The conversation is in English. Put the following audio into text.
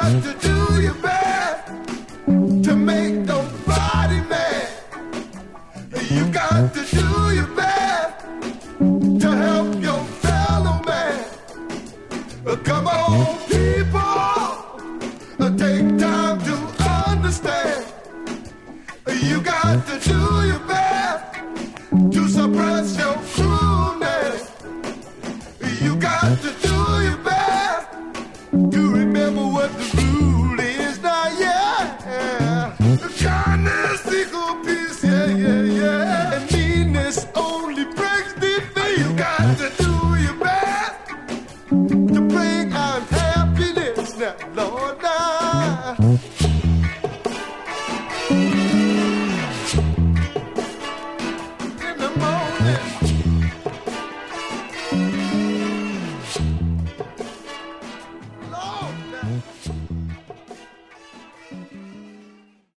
got to do your best to make nobody mad. You got to do your best to help your fellow man. Come on, people, take time to understand. You got to do your best to suppress your cruelness. You got to do your best to remember what the rule is now, yeah. Kindness equal peace, yeah, yeah, yeah. And meanness only breaks the faith. You got to do your best to bring out happiness now, Lord, now.